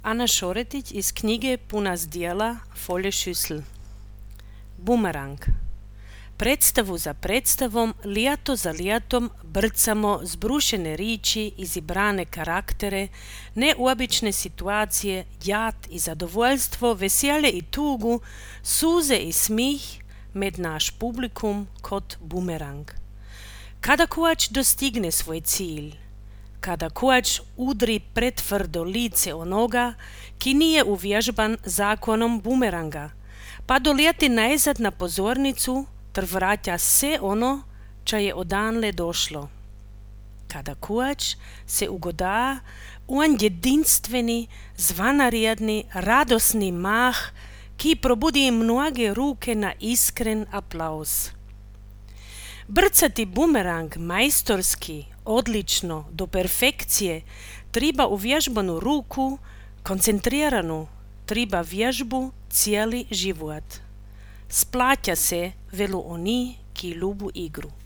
Ana Šoretić iz knjige Puna zdjela Folje Šüssel. Bumerang. Predstavu za predstavom, lijato za lijatom brcamo zbrušene riči, izibrane karaktere, neuobične situacije, jad i zadovoljstvo, veselje i tugu, suze i smih med naš publikum kot bumerang. Kada kovač dostigne svoj cilj, kada kovač udri pretvrdo lice onoga, ki nije uvježban zakonom bumeranga, pa dolijeti najzad na pozornicu, ter vraća se ono, ča je odanle došlo. Kada kovač se ugoda u on jedinstveni, zvanariadni, radosni mah, ki probudi mnoge ruke na iskren aplauz. Brcati bumerang majstorski, odlično, do perfekcije, treba uvježbanu ruku, koncentriranu, treba vježbu cijeli život. Splaća se, velu oni, ki ljubu igru.